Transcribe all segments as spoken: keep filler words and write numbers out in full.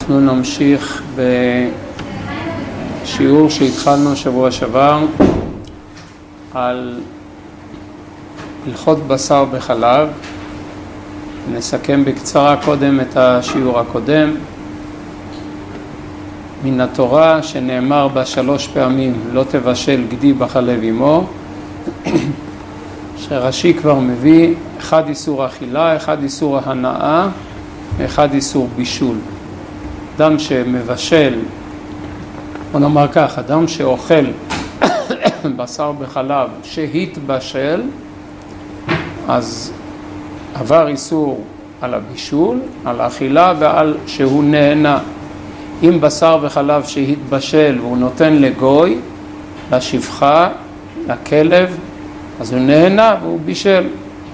אנחנו נמשיך בשיעור שהתחלנו שבוע שעבר על הלכות בשר בחלב. נסכם בקצרה קודם את השיעור הקודם. מן התורה שנאמר בה שלוש פעמים לא תבשל גדי בחלב עמו, שרש"י כבר מביא אחד איסור אכילה, אחד איסור ההנאה, אחד איסור בישול. אדם שמבשל, בוא נאמר כך, אדם שאוכל בשר בחלב שהתבשל, אז עבר איסור על הבישול, על האכילה ועל שהוא נהנה. אם בשר וחלב שהתבשל והוא נותן לגוי, לשפחה, לכלב, אז הוא נהנה והוא בישל.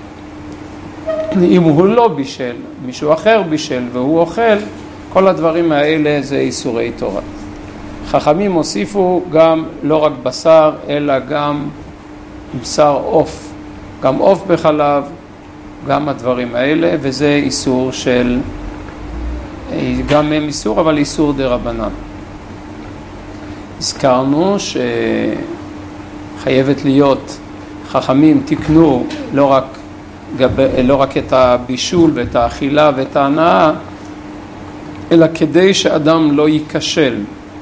אם הוא לא בישל, מישהו אחר בישל והוא אוכל, כל הדברים האלה זה איסורי תורה. חכמים הוסיפו גם לא רק בשר, אלא גם בשר עוף. גם עוף בחלב, גם הדברים האלה, וזה איסור של, גם הם איסור, אבל איסור דרבנן. הזכרנו שחייבת להיות, חכמים תקנו לא רק, לא רק את הבישול ואת האכילה ואת ההנאה, אלא כדי שאדם לא ייכשל.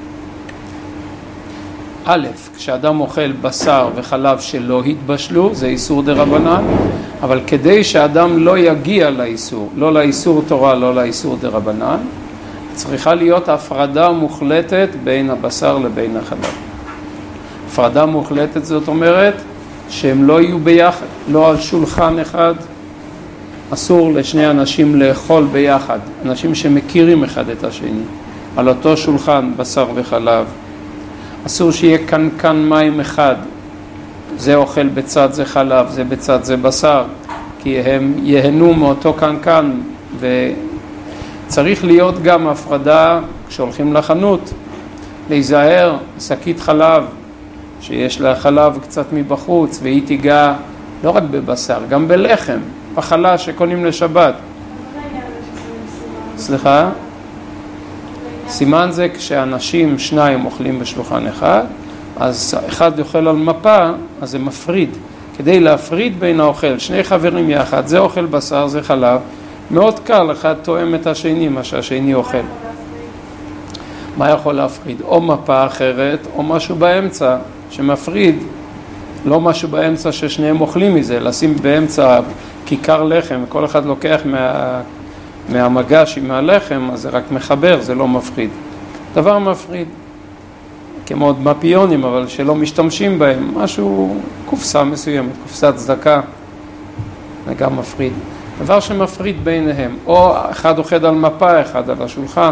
א', כשאדם אוכל בשר וחלב שלא התבשלו, זה איסור דרבנן, אבל כדי שאדם לא יגיע לאיסור, לא לאיסור תורה, לא לאיסור דרבנן, צריכה להיות הפרדה מוחלטת בין הבשר לבין החלב. הפרדה מוחלטת זאת אומרת שהם לא יהיו ביחד, לא על שולחן אחד. אסור לשני אנשים לאכול ביחד, אנשים שמכירים אחד את השני, על אותו שולחן בשר וחלב. אסור שיהיה קנקן מים אחד, זה אוכל בצד זה חלב, זה בצד זה בשר, כי הם יהנו מאותו קנקן. וצריך להיות גם הפרדה כשהולכים לחנות, להיזהר, שקית חלב שיש לה חלב קצת מבחוץ והיא תיגע לא רק בבשר, גם בלחם, בחלה שקונים לשבת. סליחה? סימן זה כשאנשים שניים אוכלים בשולחן אחד, אז אחד אוכל על מפה, אז זה מפריד. כדי להפריד בין האוכל, שני חברים יחד, זה אוכל בשר, זה חלב, מאוד קל, אחד תואם את השני, מה שהשני אוכל. מה יכול להפריד? או מפה אחרת, או משהו באמצע שמפריד, לא משהו באמצע ששניהם אוכלים מזה, לשים באמצע כיכר לחם, כל אחד לוקח מה, מהמגש עם הלחם, אז זה רק מחבר, זה לא מפריד. דבר מפריד, כמו עוד מפיונים, אבל שלא משתמשים בהם, משהו, קופסה מסוימת, קופסת צדקה, זה גם מפריד. דבר שמפריד ביניהם, או אחד אוכל על מפה, אחד על השולחן.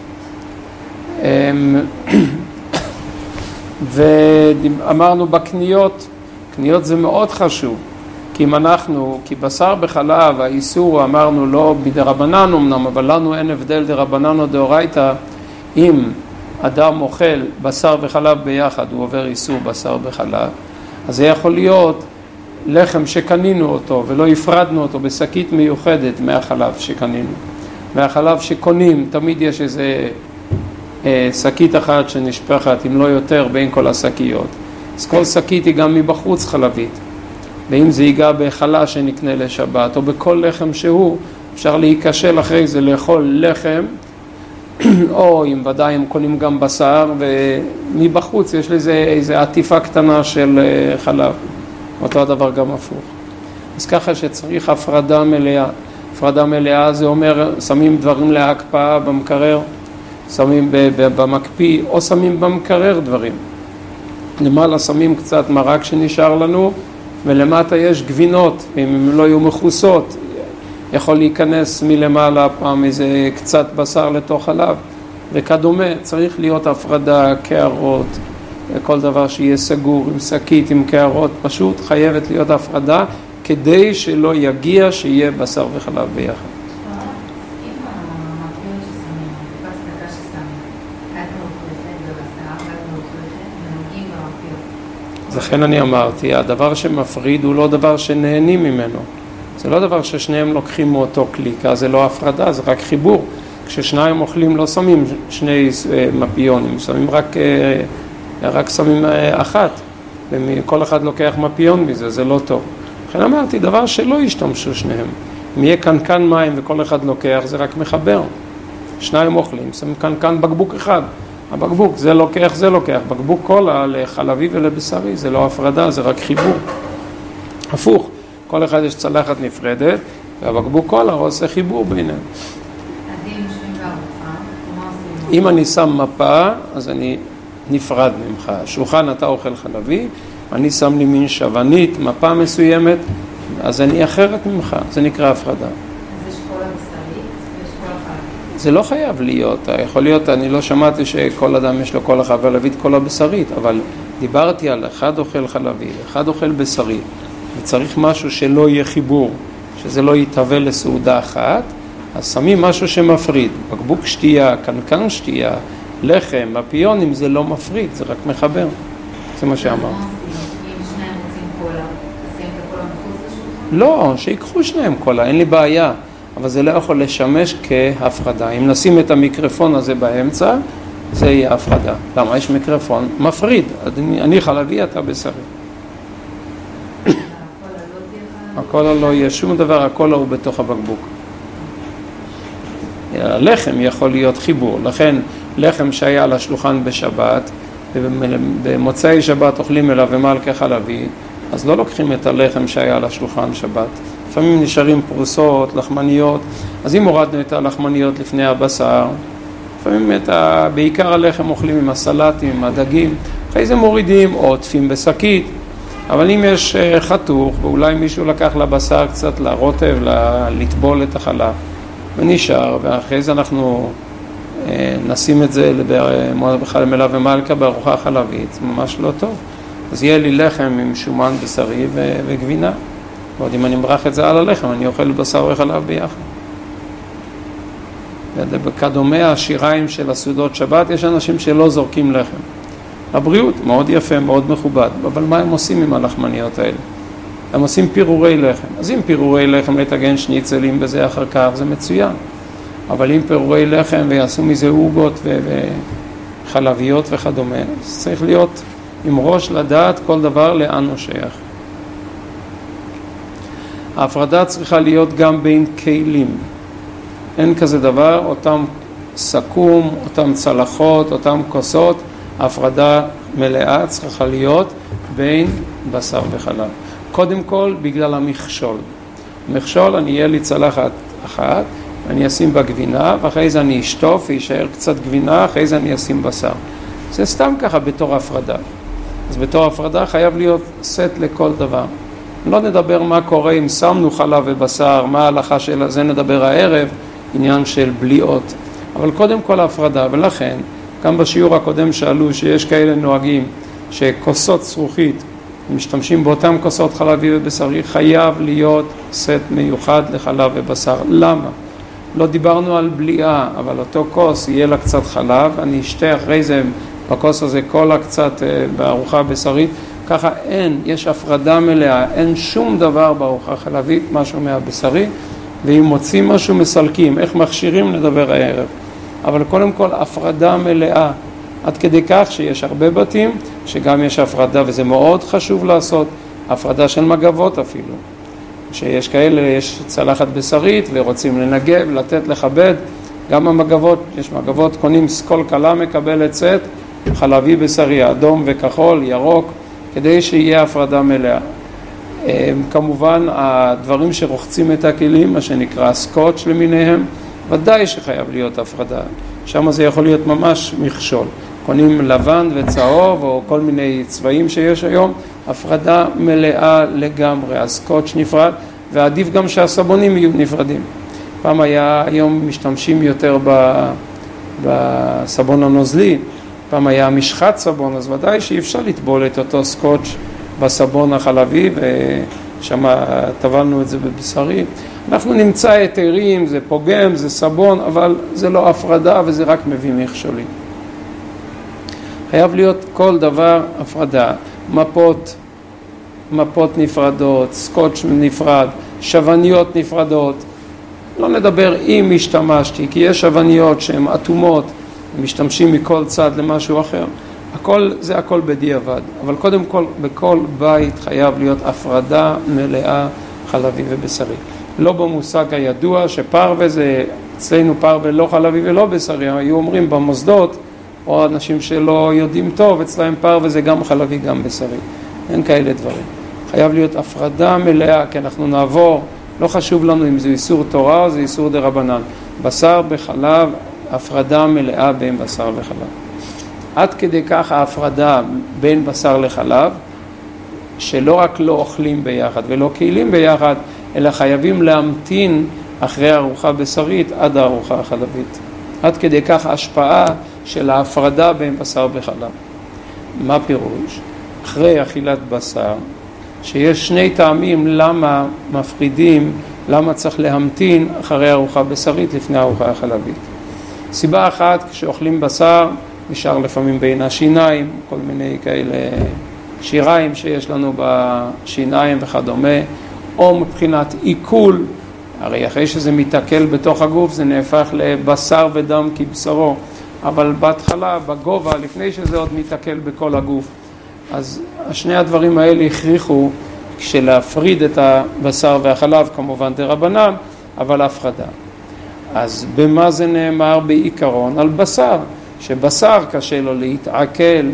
ואמרנו בקניות, קניות זה מאוד חשוב, כי אם אנחנו, כי בשר בחלב, האיסור אמרנו לא בדרבנן אמנם, אבל לנו אין הבדל דרבנן או דאורייתא. אם אדם אוכל בשר וחלב ביחד, הוא עובר איסור בשר בחלב, אז זה יכול להיות לחם שקנינו אותו ולא הפרדנו אותו בשקית מיוחדת מהחלב שקנינו. מהחלב שקונים, תמיד יש איזה אה, שקית אחת שנשפחת, אם לא יותר, בין כל השקיות. אז כל שקית היא גם מבחוץ חלבית. ואם זה ייגע בחלה שנקנה לשבת, או בכל לחם שהוא, אפשר להיקשל אחרי זה לאכול לחם, או אם ודאי הם קונים גם בשר, ומבחוץ יש לזה איזו עטיפה קטנה של חלב. אותו הדבר גם הפוך. אז ככה שצריך הפרדה מלאה. הפרדה מלאה זה אומר, שמים דברים להקפאה במקרר, שמים במקפיא, או שמים במקרר דברים. למעלה שמים קצת מרק שנשאר לנו, ולמטה יש גבינות, אם הם לא יהיו מחוסות, יכול להיכנס מלמעלה פעם איזה קצת בשר לתוך חלב, וכדומה. צריך להיות הפרדה, קערות, כל דבר שיהיה סגור עם שקית, עם קערות, פשוט חייבת להיות הפרדה, כדי שלא יגיע שיהיה בשר וחלב ביחד. לכן אני אמרתי, הדבר שמפריד הוא לא דבר שנהנים ממנו. זה לא דבר ששניהם לוקחים מאותו קליקה, זה לא הפרדה, זה רק חיבור. כששניים אוכלים לא שמים שני מפיונים, שמים רק, רק שמים אחת, וכל אחד לוקח מפיון מזה, זה לא טוב. לכן אמרתי, דבר שלא ישתמשו שניהם. אם יהיה קנקן מים וכל אחד לוקח, זה רק מחבר. שניים אוכלים, שמים קנקן בקבוק אחד. הבקבוק, זה לוקח, זה לוקח. בקבוק קולה לחלבי ולבשרי, זה לא הפרדה, זה רק חיבור. הפוך, כל אחד יש צלחת נפרדת, והבקבוק קולה עושה חיבור ביניהם. אז אם יושבים בארוחה, מה עושים? אם אני שם מפה, אז אני נפרד ממך. שולחן אתה אוכל חלבי, אני שם לי מין שוונית, מפה מסוימת, אז אני אחרת ממך, זה נקרא הפרדה. אז יש קולה בשרית ויש קולה חלבית. זה לא חייב להיות, יכול להיות, אני לא שמעתי שכל אדם יש לו קולה חלבית, קולה בשרית, אבל דיברתי על אחד אוכל חלבי, אחד אוכל בשרי, וצריך משהו שלא יהיה חיבור, שזה לא יתהווה לסעודה אחת, אז שמים משהו שמפריד, בקבוק שתייה, קנקן שתייה, לחם, מפיונים, זה לא מפריד, זה רק מחבר, זה מה שאמרת. אם שניים רוצים קולה, תשים את הקולה מחוץ לשולחן? לא, שיקחו שניהם קולה, אין לי בעיה, אבל זה לא יכול לשמש כהפרדה. אם נשים את המיקרופון הזה באמצע, זה יהיה הפרדה. למה? יש מיקרופון מפריד, אני, אני חלבי, אתה בשרי. הקולה לא יהיה שום דבר, הקולה הוא בתוך הבקבוק. הלחם יכול להיות חיבור, לכן לחם שהיה על השולחן בשבת, ובמוצאי שבת אוכלים אליו ומלכה חלבי, אז לא לוקחים את הלחם שהיה על השולחן שבת. לפעמים נשארים פרוסות, לחמניות, אז אם הורדנו את הלחמניות לפני הבשר, לפעמים את ה... בעיקר הלחם אוכלים עם הסלטים, עם הדגים, אחרי זה מורידים או עוטפים בשקית, אבל אם יש חתוך, ואולי מישהו לקח לבשר קצת לרוטב, לטבול את החלב, ונשאר, ואחרי זה אנחנו נשים את זה בחלב מלאה ומלכה בארוחה חלבית, זה ממש לא טוב. אז יהיה לי לחם עם שומן בשרי ו- וגבינה. ועוד אם אני מרח את זה על הלחם, אני אוכל בשר וחלב ביחד. וכדומה השיריים של הסעודות שבת, יש אנשים שלא זורקים לחם. הבריאות מאוד יפה, מאוד מכובד, אבל מה הם עושים עם הלחמניות האלה? הם עושים פירורי לחם. אז אם פירורי לחם לטגן שניצלים בזה אחר כך, זה מצוין. אבל אם פירורי לחם ויעשו מזה עוגות ו- וחלביות וכדומה, צריך להיות עם ראש לדעת כל דבר לאן הוא שייך. ההפרדה צריכה להיות גם בין כלים. אין כזה דבר, אותם סכום, אותם צלחות, אותם כוסות, ההפרדה מלאה צריכה להיות בין בשר וחלב. קודם כל בגלל המכשול. מכשול, אני אהיה לי צלחת אחת, אני אשים בה גבינה, ואחרי זה אני אשטוף וישאר קצת גבינה, אחרי זה אני אשים בשר. זה סתם ככה בתור הפרדה. אז בתור הפרדה חייב להיות סט לכל דבר. לא נדבר מה קורה אם שמנו חלב ובשר, מה ההלכה של זה, נדבר הערב, עניין של בליעות. אבל קודם כל ההפרדה, ולכן, גם בשיעור הקודם שאלו שיש כאלה נוהגים שכוסות זכוכית, משתמשים באותם כוסות חלבי ובשרי, חייב להיות סט מיוחד לחלב ובשר. למה? לא דיברנו על בליעה, אבל אותו כוס יהיה לה קצת חלב, אני אשתה אחרי זה בכוס הזה קולה קצת בארוחה בשרית, ככה אין, יש הפרדה מלאה, אין שום דבר בארוחה חלבית, משהו מהבשרי, ואם מוצאים משהו מסלקים, איך מכשירים לדבר הערב. אבל קודם כל הפרדה מלאה, עד כדי כך שיש הרבה בתים שגם יש הפרדה, וזה מאוד חשוב לעשות, הפרדה של מגבות אפילו. שיש כאלה, יש צלחת בשרית ורוצים לנגב, לתת לכבד, גם המגבות, יש מגבות, קונים סקול קלה מקבלת סט, חלבי בשרי, אדום וכחול, ירוק, כדי שיהיה הפרדה מלאה. כמובן, הדברים שרוחצים את הכלים, מה שנקרא סקוץ' למיניהם, ודאי שחייב להיות הפרדה. שם זה יכול להיות ממש מכשול. קונים לבן וצהוב או כל מיני צבעים שיש היום, הפרדה מלאה לגמרי. הסקוץ' נפרד, ועדיף גם שהסבונים יהיו נפרדים. פעם היה, היום משתמשים יותר בסבון הנוזלי, פעם היה משחת סבון, אז ודאי שאי אפשר לטבול את אותו סקוץ' בסבון החלבי, ושם טבלנו את זה בבשרי. אנחנו נמצא היתרים, זה פוגם, זה סבון, אבל זה לא הפרדה וזה רק מביא מכשולים. חייב להיות כל דבר הפרדה, מפות, מפות נפרדות, סקוץ' נפרד, שווניות נפרדות, לא נדבר אם השתמשתי, כי יש אבניות שהן אטומות, משתמשים מכל צד למשהו אחר. הכל, זה הכל בדיעבד. אבל קודם כל, בכל בית חייב להיות הפרדה מלאה חלבי ובשרי. לא במושג הידוע שפרווה זה, אצלנו פרווה לא חלבי ולא בשרי, היו אומרים במוסדות, או אנשים שלא יודעים טוב, אצלהם פרווה זה גם חלבי גם בשרי. אין כאלה דברים. חייב להיות הפרדה מלאה, כי אנחנו נעבור, לא חשוב לנו אם זה איסור תורה או זה איסור דרבנן. בשר בחלב, הפרדה מלאה בין בשר וחלב. עד כדי כך ההפרדה בין בשר לחלב, שלא רק לא אוכלים ביחד ולא קהילים ביחד, אלא חייבים להמתין אחרי הארוחה בשרית עד הארוחה החלבית. עד כדי כך ההשפעה של ההפרדה בין בשר וחלב. מה פירוש? אחרי אכילת בשר, שיש שני טעמים למה מפרידים, למה צריך להמתין אחרי הארוחה בשרית לפני הארוחה החלבית. סיבה אחת, כשאוכלים בשר, נשאר לפעמים בין השיניים, כל מיני כאלה שיריים שיש לנו בשיניים וכדומה, או מבחינת עיכול, הרי אחרי שזה מתעכל בתוך הגוף זה נהפך לבשר ודם כבשרו, אבל בהתחלה, בגובה, לפני שזה עוד מתעכל בכל הגוף. אז שני הדברים האלה הכריחו כשלהפריד את הבשר והחלב, כמובן דרבנן, אבל הפרדה. אז במה זה נאמר בעיקרון? על בשר, שבשר קשה לו להתעכל,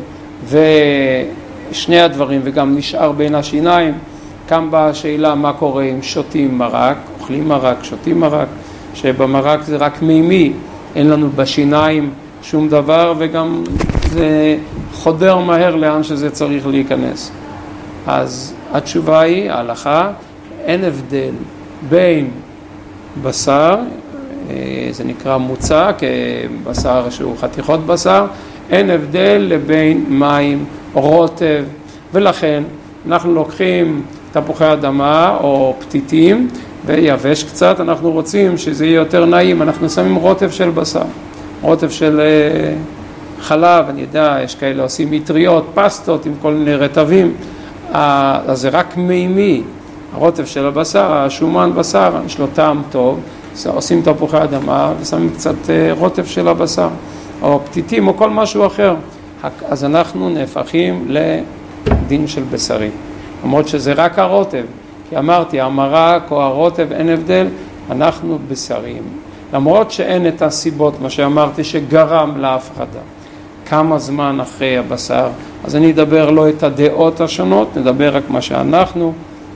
ושני הדברים, וגם נשאר בין השיניים. כאן באה השאלה מה קורה אם שותים מרק, אוכלים מרק, שותים מרק, שבמרק זה רק מימי, אין לנו בשיניים שום דבר, וגם זה חודר מהר לאן שזה צריך להיכנס. אז התשובה היא, ההלכה, אין הבדל בין בשר, זה נקרא מוצא, כבשר שהוא חתיכות בשר, אין הבדל לבין מים או רוטב, ולכן אנחנו לוקחים תפוחי אדמה או פתיתים ויבש קצת, אנחנו רוצים שזה יהיה יותר נעים, אנחנו שמים רוטב של בשר, רוטב של חלב, אני יודע, יש כאלה עושים מטריות, פסטות עם כל מיני רטבים, אז זה רק מימי, הרוטב של הבשר, השומן בשר, יש לו טעם טוב, עושים תפוחי אדמה ושמים קצת רוטב של הבשר, או פתיתים או כל משהו אחר, אז אנחנו נהפכים לדין של בשרי, למרות שזה רק הרוטב, כי אמרתי, המרק או הרוטב אין הבדל, אנחנו בשרים, למרות שאין את הסיבות, מה שאמרתי שגרם להפחדה. כמה זמן אחרי הבשר, אז אני אדבר לא את הדעות השונות, נדבר רק מה שאנחנו,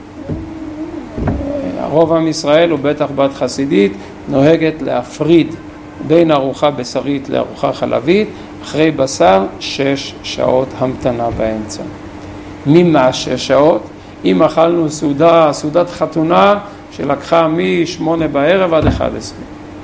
רוב עם ישראל ובטח בת חסידית נוהגת להפריד בין ארוחה בשרית לארוחה חלבית, אחרי בשר שש שעות המתנה באמצע. ממה שש שעות? אם אכלנו סעודה, סעודת חתונה שלקחה משמונה בערב עד אחד עשרה.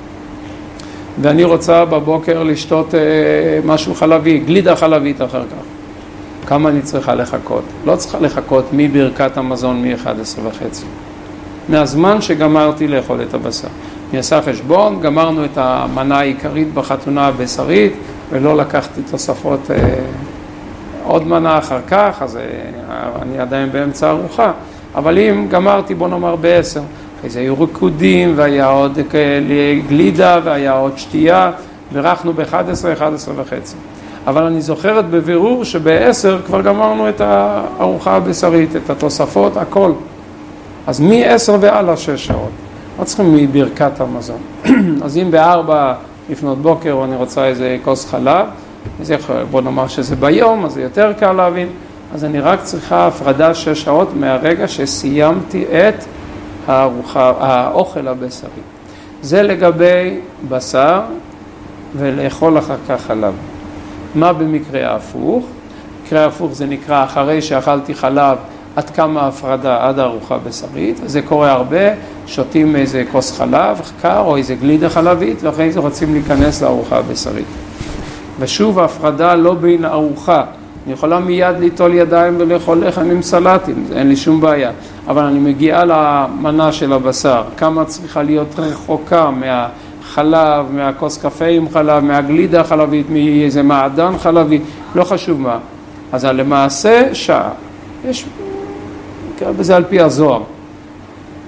ואני רוצה בבוקר לשתות משהו חלבי, גלידה חלבית אחר כך. כמה אני צריכה לחכות? לא צריכה לחכות מברכת המזון מ-אחד עשר וחצי. מהזמן שגמרתי לאכול את הבשר. אני אעשה חשבון, גמרנו את המנה העיקרית בחתונה הבשרית, ולא לקחתי תוספות אה, עוד מנה אחר כך, אז אה, אני עדיין באמצע ארוחה. אבל אם גמרתי, בוא נאמר בעשר, אחרי זה היו ריקודים, והיה עוד גלידה, והיה עוד שתייה, ברכנו ב-אחד עשרה, אחד עשרה וחצי. אבל אני זוכרת בבירור שב-עשר כבר גמרנו את הארוחה הבשרית, את התוספות, הכל. אז מ-עשר ועלה שש שעות. לא צריכים מברכת המזון. אז אם בארבע לפנות בוקר אני רוצה איזה כוס חלב, אז בוא נאמר שזה ביום, אז זה יותר קל להבין. אז אני רק צריכה הפרדה שש שעות מהרגע שסיימתי את הארוחה, האוכל הבשרי. זה לגבי בשר ולאכול אחר כך חלב. מה במקרה ההפוך? במקרה ההפוך זה נקרא אחרי שאכלתי חלב, עד כמה הפרדה עד הארוחה בשרית, זה קורה הרבה, שותים איזה כוס חלב, קר או איזה גלידה חלבית, ואחרי זה רוצים להיכנס לארוחה הבשרית. ושוב ההפרדה לא בין הארוחה, אני יכולה מיד ליטול ידיים ולאכול לחם עם סלטים, אין לי שום בעיה, אבל אני מגיעה למנה של הבשר, כמה צריכה להיות רחוקה מהחלב, מהכוס קפה עם חלב, מהגלידה חלבית, מאיזה מעדן חלבי, לא חשוב מה. אז למעשה שעה, יש... בזה על פי הזוהר.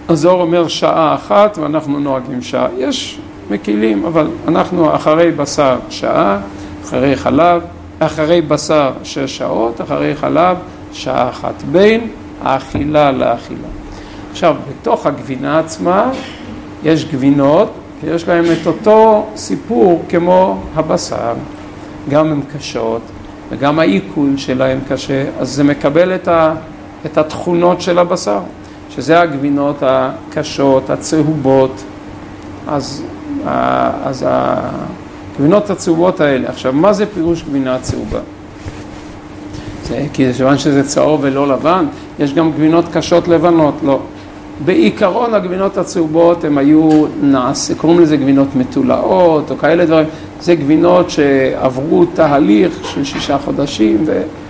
הזוהר אומר שעה אחת ואנחנו נוהגים שעה. יש מקילים, אבל אנחנו אחרי בשר שעה, אחרי חלב, אחרי בשר שש שעות, אחרי חלב שעה אחת, בין האכילה לאכילה. עכשיו, בתוך הגבינה עצמה יש גבינות, יש להם את אותו סיפור כמו הבשר, גם הן קשות, וגם העיכול שלהם קשה, אז זה מקבל את, ה, את התכונות של הבשר, שזה הגבינות הקשות, הצהובות, אז, אז הגבינות הצהובות האלה. עכשיו, מה זה פירוש גבינה צהובה? זה, כי זה שבן שזה צהוב ולא לבן, יש גם גבינות קשות לבנות, לא. בעיקרון הגבינות הצהובות הם היו נעשה, קוראים לזה גבינות מתולעות או כאלה דברים, זה גבינות שעברו תהליך של שישה חודשים,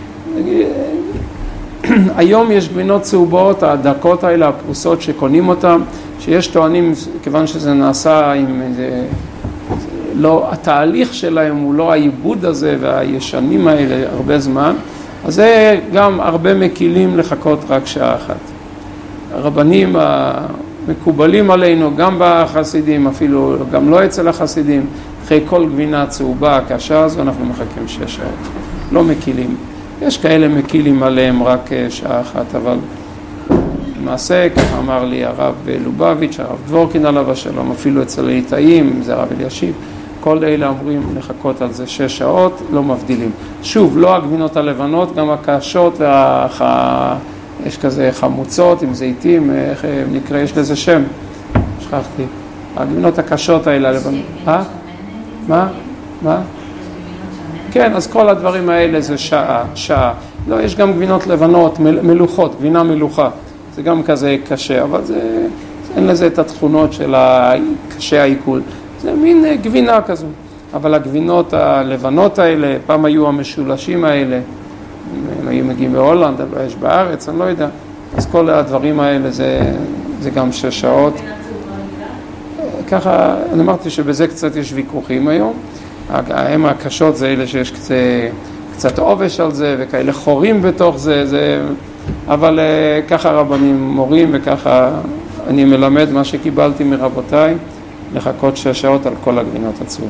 והיום יש גבינות צהובות, הדקות האלה, הפרוסות שקונים אותם, שיש טוענים, כיוון שזה נעשה עם איזה, לא, התהליך שלהם הוא לא העיבוד הזה והישנים האלה הרבה זמן, אז זה גם הרבה מקילים לחכות רק שעה אחת. הרבנים המקובלים עלינו, גם בחסידים, אפילו גם לא אצל החסידים, אחרי כל גבינה צהובה קשה, אז אנחנו מחכים שש שעות. לא מקילים. יש כאלה מקילים עליהם רק שעה אחת, אבל למעשה, ככה אמר לי הרב לובביץ', הרב דבורקין עליו השלום, אפילו אצל ליטאים, זה הרב אלישיב, כל אלה אמורים לחכות על זה שש שעות, לא מבדילים. שוב, לא הגבינות הלבנות, גם הקשות והח... יש כזה חמוצות עם זיתים, איך נקרא, יש לזה שם, שכחתי. הגבינות הקשות האלה הלבנות. אה? מה? מה? כן, אז כל הדברים האלה זה שעה, שעה. לא, יש גם גבינות לבנות, מלוכות, גבינה מלוכה. זה גם כזה קשה, אבל זה, אין לזה את התכונות של קשה העיכול. זה מין גבינה כזו. אבל הגבינות הלבנות האלה, פעם היו המשולשים האלה, הם היו מגיעים בהולנד, אבל יש בארץ, אני לא יודע. אז כל הדברים האלה זה, זה גם שש שעות. ככה, אני אמרתי שבזה קצת יש ויכוחים היום. הם הקשות זה אלה שיש קצת, קצת עובש על זה, וכאלה חורים בתוך זה, זה... אבל ככה רבנים מורים, וככה אני מלמד מה שקיבלתי מרבותיי, לחכות שש שעות על כל הגבינות הצהובות.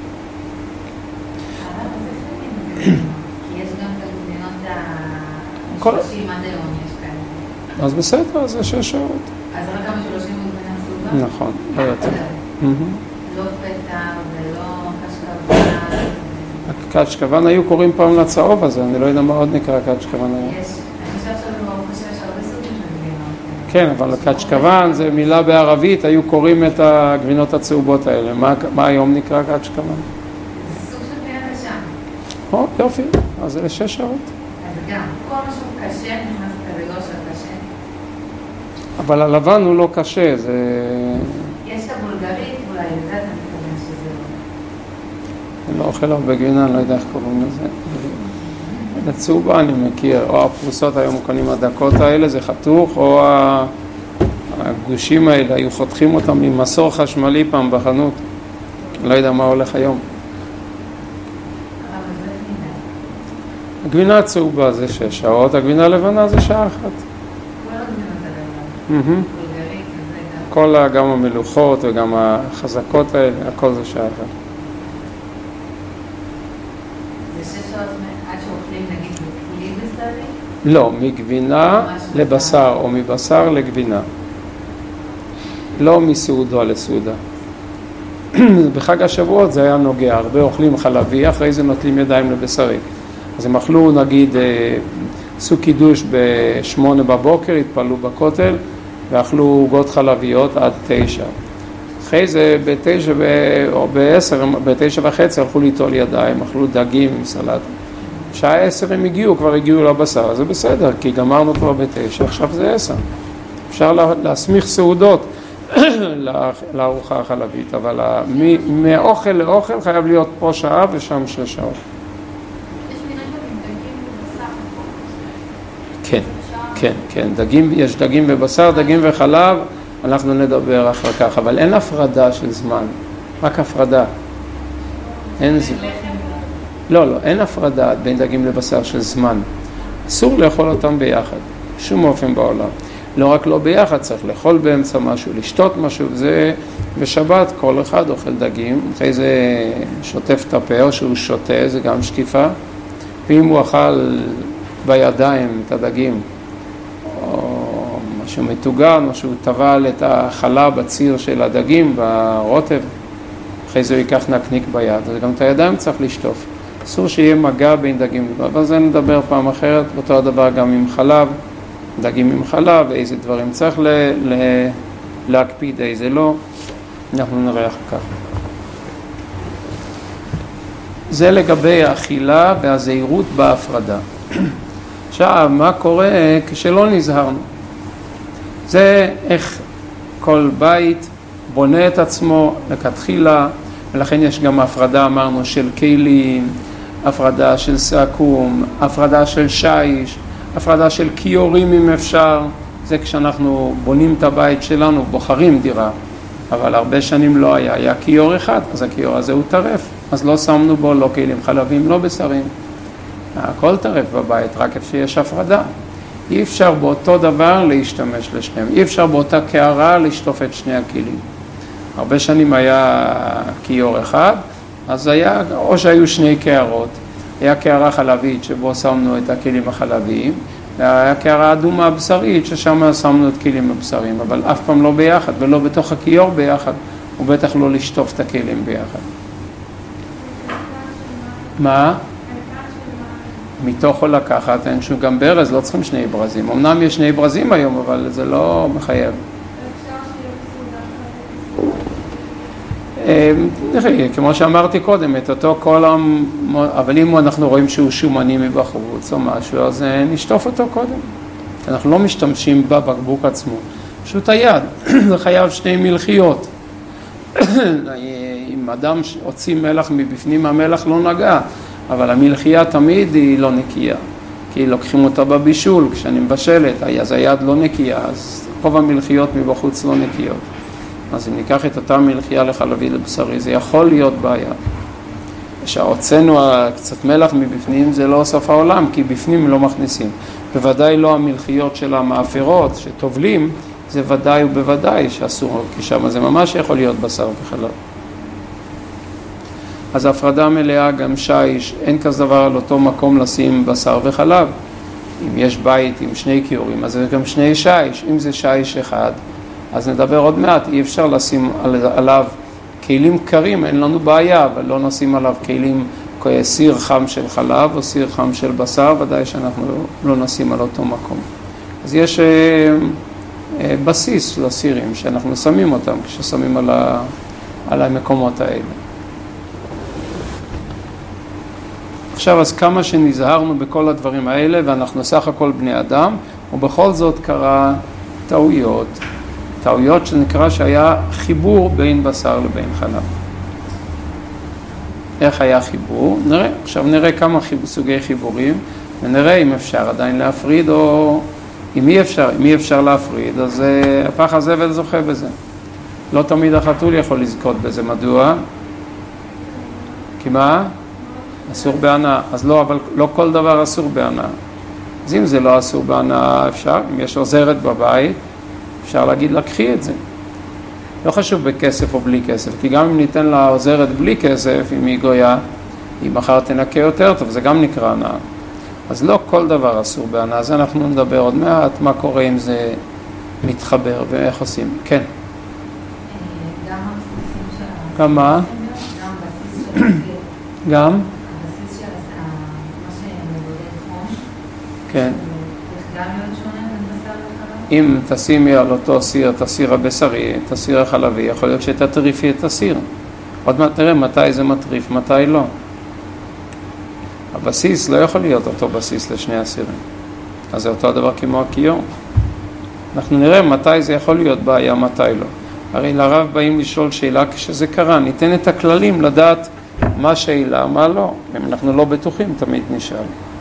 משולשים עד היום יש כאלה. אז בסדר, אז זה שש שעות. אז רק המשולשים בגבינה צהובה? נכון, לא יותר. לא פטה ולא קשקבן. הקצ'קבן היו קוראים פעם לצהוב הזה, אני לא יודע מה עוד נקרא קצ'קבן היום. יש, אני חושב שלא חושב שהרבה סוגים של גבינות. כן, אבל קצ'קבן זה מילה בערבית, היו קוראים את הגבינות הצהובות האלה. מה היום נקרא קצ'קבן? זה סוג של גבינה קשה. או, יופי, אז זה לשש שעות. גם, כל משהו קשה נכנס כרגע של קשה. אבל הלבן הוא לא קשה, זה... יש את הבולגרית, אולי לזה אתה מתכוון שזה לא. אני לא אוכל הרבה גבינה, אני לא יודע איך קוראים לזה. לצהובה אני מכיר, או הפרוסות היום קונים הדקות האלה, זה חתוך, או הגושים האלה, היו חותכים אותם עם מסור חשמלי פעם בחנות. לא יודע מה הולך היום. הגבינה הצהובה זה שש שעות, הגבינה הלבנה זה שעה אחת. כל הגבינות הלבנה. כל, גם המלוכות וגם החזקות האלה, הכל זה שעה אחת. זה שש שעות עד שאוכלים נגיד בכלי בשרי? לא, מגבינה לבשר או מבשר לגבינה. לא מסעודה לסעודה. בחג השבועות זה היה נוגע, הרבה אוכלים חלבי, אחרי זה נוטלים ידיים לבשרי. אז הם אכלו, נגיד, עשו קידוש בשמונה בבוקר, התפללו בכותל, ואכלו עוגות חלביות עד תשע. אחרי זה בתשע או בעשר, בתשע וחצי הלכו ליטול ידיים, אכלו דגים עם סלט. שעה עשר הם הגיעו, כבר הגיעו לבשר, אז זה בסדר, כי גמרנו כבר בתשע, עכשיו זה עשר. אפשר להסמיך סעודות לארוחה החלבית, אבל מאוכל לאוכל חייב להיות פה שעה ושם שש שעות. כן, כן, כן, דגים, יש דגים ובשר, דגים וחלב, אנחנו נדבר אחר כך, אבל אין הפרדה של זמן, רק הפרדה. אין זמן. לא, לא, אין הפרדה בין דגים לבשר של זמן. אסור לאכול אותם ביחד, שום אופן בעולם. לא רק לא ביחד, צריך לאכול באמצע משהו, לשתות משהו, זה בשבת כל אחד אוכל דגים, אחרי זה שוטף את הפה או שהוא שותה, זה גם שקיפה, ואם הוא אכל בידיים את הדגים, או משהו מטוגן, או שהוא טבל את החלה בציר של הדגים, ברוטב, אחרי זה הוא ייקח נקניק ביד, אז גם את הידיים צריך לשטוף. אסור שיהיה מגע בין דגים, אבל זה נדבר פעם אחרת, אותו הדבר גם עם חלב, דגים עם חלב, איזה דברים צריך ל, ל, להקפיד, איזה לא, אנחנו נראה אחר כך. זה לגבי האכילה והזהירות בהפרדה. עכשיו, מה קורה כשלא נזהרנו? זה איך כל בית בונה את עצמו לכתחילה, ולכן יש גם הפרדה, אמרנו, של כלים, הפרדה של סעקום, הפרדה של שיש, הפרדה של קיורים אם אפשר. זה כשאנחנו בונים את הבית שלנו, בוחרים דירה, אבל הרבה שנים לא היה, היה קיור אחד, אז הקיור הזה הוא טרף, אז לא שמנו בו לא כלים חלבים, לא בשרים. הכל טרף בבית, רק איפה שיש הפרדה. אי אפשר באותו דבר להשתמש לשניהם, אי אפשר באותה קערה לשטוף את שני הכלים. הרבה שנים היה קיור אחד, אז היה, או שהיו שני קערות, היה קערה חלבית שבו שמנו את הכלים החלביים, והיה קערה אדומה בשרית ששם שמנו את כלים הבשרים, אבל אף פעם לא ביחד, ולא בתוך הקיור ביחד, ובטח לא לשטוף את הכלים ביחד. מה? מתוכו לקחת, אין שום גם ברז, לא צריכים שני ברזים. אמנם יש שני ברזים היום, אבל זה לא מחייב. נראה, כמו שאמרתי קודם, את אותו כל העם, אבל אם אנחנו רואים שהוא שומני מבחוץ או משהו, אז נשטוף אותו קודם. אנחנו לא משתמשים בבקבוק עצמו. פשוט היד, זה חייב שני מלחיות. אם אדם הוציא מלח מבפנים, המלח לא נגע, אבל המלחייה תמיד היא לא נקייה, כי לוקחים אותה בבישול, כשאני מבשלת, אז היד לא נקייה, אז רוב המלחיות מבחוץ לא נקיות. אז אם ניקח את אותה מלחייה לחלבי לבשרי, זה יכול להיות בעיה. כשהוצאנו קצת מלח מבפנים, זה לא סוף העולם, כי בפנים לא מכניסים. בוודאי לא המלחיות של המאפרות שטובלים, זה ודאי ובוודאי שאסור, כי שם זה ממש יכול להיות בשר וחלב. אז הפרדה מלאה גם שיש, אין כזה דבר על אותו מקום לשים בשר וחלב. אם יש בית עם שני קיורים, אז זה גם שני שיש. אם זה שיש אחד, אז נדבר עוד מעט, אי אפשר לשים עליו כלים קרים, אין לנו בעיה, אבל לא נשים עליו כלים, סיר חם של חלב או סיר חם של בשר, ודאי שאנחנו לא נשים על אותו מקום. אז יש אה, אה, בסיס לסירים שאנחנו שמים אותם, כששמים על, ה, על המקומות האלה. עכשיו, אז כמה שנזהרנו בכל הדברים האלה, ואנחנו סך הכל בני אדם, ובכל זאת קרה טעויות, טעויות שנקרא שהיה חיבור בין בשר לבין חלב. איך היה חיבור? נראה, עכשיו נראה כמה חיב, סוגי חיבורים, ונראה אם אפשר עדיין להפריד, או אם אי אפשר, אם אי אפשר להפריד, אז uh, הפח הזבל זוכה בזה. לא תמיד החתול יכול לזכות בזה, מדוע? כי מה? אסור בהנאה, אז לא, אבל לא כל דבר אסור בהנאה. אז אם זה לא אסור בהנאה, אפשר, אם יש עוזרת בבית, אפשר להגיד, לקחי את זה. לא חשוב בכסף או בלי כסף, כי גם אם ניתן לה עוזרת בלי כסף, אם היא גויה, היא מחר תנקה יותר טוב, זה גם נקרא הנאה. אז לא כל דבר אסור בהנאה, אז אנחנו נדבר עוד מעט, מה קורה אם זה מתחבר ואיך עושים. כן. גם הבסיסים של... גם מה? גם בסיס של... גם? הבסיס של מה שמבודד חום. כן. גם להיות שונה בין בשר וחלב? אם תשימי על אותו סיר, את הסיר הבשרי, את הסיר החלבי, יכול להיות שתטריפי את הסיר. עוד מעט תראה מתי זה מטריף, מתי לא. הבסיס לא יכול להיות אותו בסיס לשני הסירים. אז זה אותו הדבר כמו הקיור. אנחנו נראה מתי זה יכול להיות בעיה, מתי לא. הרי לרב באים לשאול שאלה כשזה קרה, ניתן את הכללים לדעת מה שאלה, מה לא. אם אנחנו לא בטוחים, תמיד נשאל.